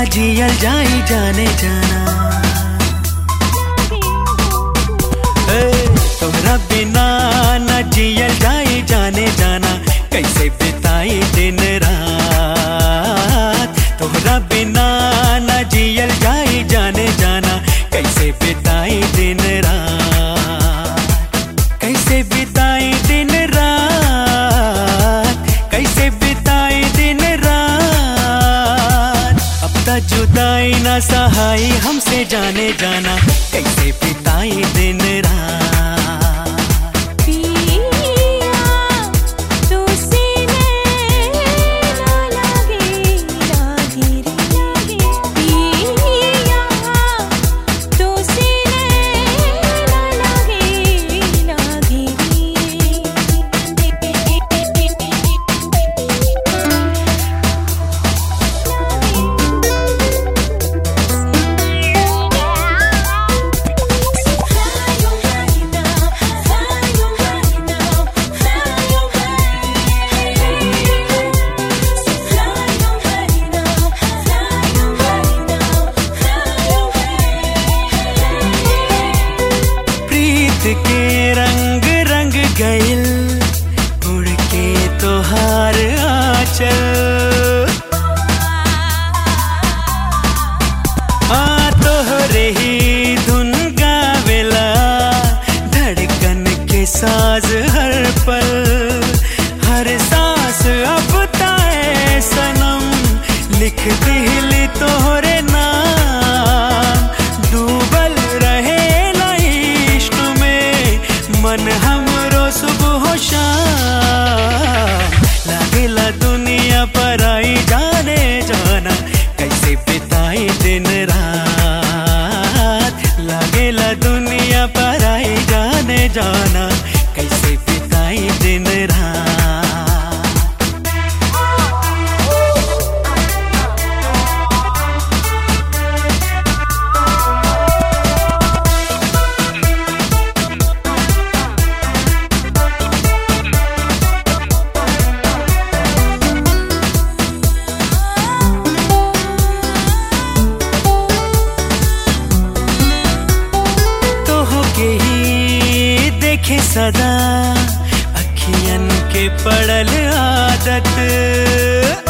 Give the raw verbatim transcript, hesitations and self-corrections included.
जियल जाई जाने जाना। ए, तोहरा बिना न जियल जाई जाने जाना, कैसे बिताई दिन रात। तोहरा बिना न जियल जाई जाने जाना, कैसे बिताई दिन रात। कैसे बिताई दिन रात, कैसे बिताई दिन रात। अब तक जुदाई न सहाई हमसे जाने जाना, कैसे बिताई दिन रात। के रंग रंग गइल उड़ के तोहार आंचल। आ तोहरे ही धुन गावेला धड़कन के साज हर पल। हर सांस अब ताए सनम लिख दिल तोहरे नाम। डूबल रहे मन हमरो सुबह शाम। लागेला दुनिया पर आई जाने जाना, कैसे बिताई दिन रात। लागेला दुनिया पर आई जाने जाना, कैसे बिताई दिन रात। देखे सदा अखियन के पड़ल आदत।